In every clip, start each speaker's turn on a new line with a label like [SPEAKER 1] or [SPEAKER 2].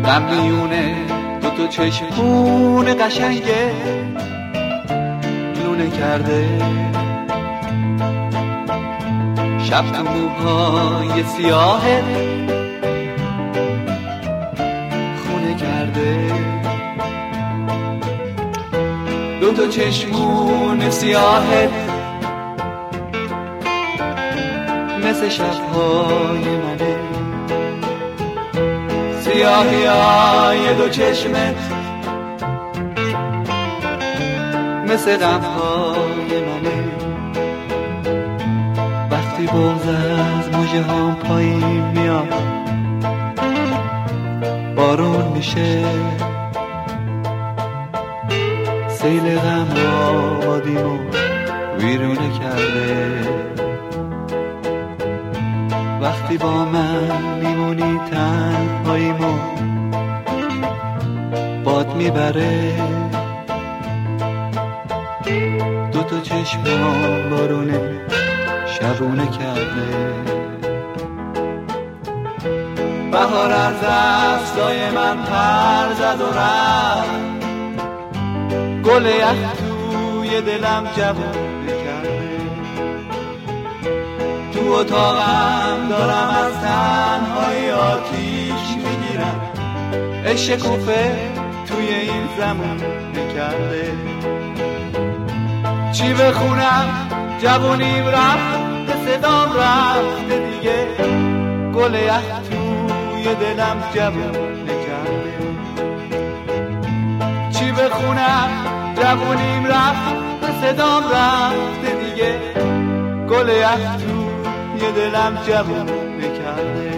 [SPEAKER 1] غم میونه دو چشمون قشنگه لونه کرده، شب تو موهای سیاهه خونه کرده. دو چشمون سیاهه مثل شبهای منه، سیاهی های دو چشمت مثل غمهای منه. وقتی بغض از مژه هام پایین میاد بارون میشه، سیل غم آبادیمو ویرونه کرده. وقتی با من میمونی تنهاییمو باد میبره، دو چشمام بارونه شبونه کرده. بهار از دستای من پر زد و رفت، گل یخ توی دلم جوونه کرده. تو اتاقم دارم از تنهایی آتیش میگیرم، عشق کوفه توی این زمونه کرده. چی بخونم جوونیم رفت، صدام رفته دیگه، گل یخ توی دلم جوونه کرده. چی بخونم جوونیم رفت، صدام رفته دیگه، گل یخ توی دلم جوونه کرده.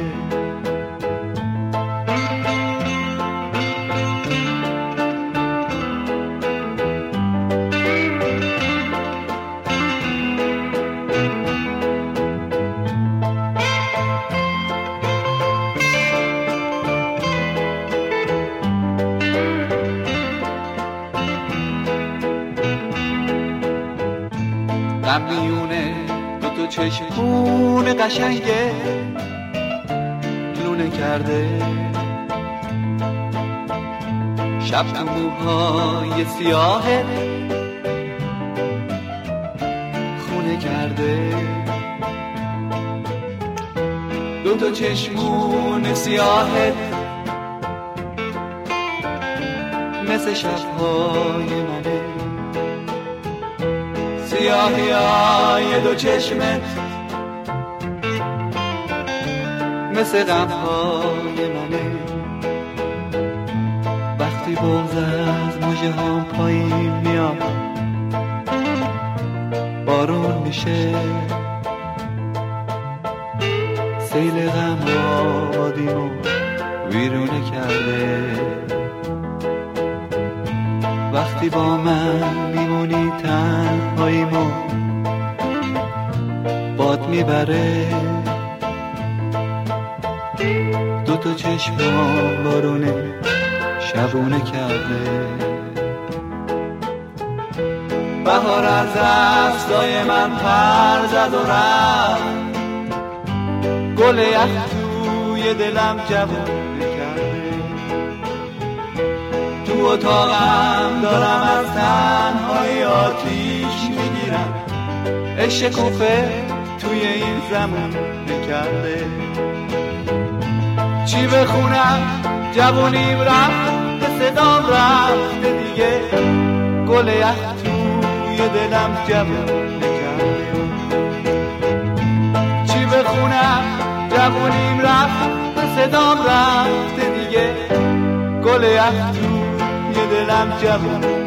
[SPEAKER 1] غم میونه دو چشمون قشنگه لونه کرده، شب تو موهای سیاهه خونه کرده. دو چشمون سیاهه مثل شبهای منه، سیاهی های دو چشمت مثل غمهای منه. وقتی بغض از مژه هام پایین میاد بارون میشه، سیل غم آبادیمو ویرونه کرده. وقتی با من میمونی تنهاییمو باد میبره، دو چشمام بارونه شبونه کرده. بهار از دستای من پر زد و رفت، گل یخ توی دلم جوونه کرده. تو اتاقم دارم از تنهایی آتیش میگیرم، عشق کوفه توی این زمونه کرده. چی بخونم جوونیم رفت، صدام رفته دیگه، گل یخ توی دلم جوونه کرده. چی بخونم جوونیم رفت، صدام رفته دیگه، گل یخ توی دلم جوونه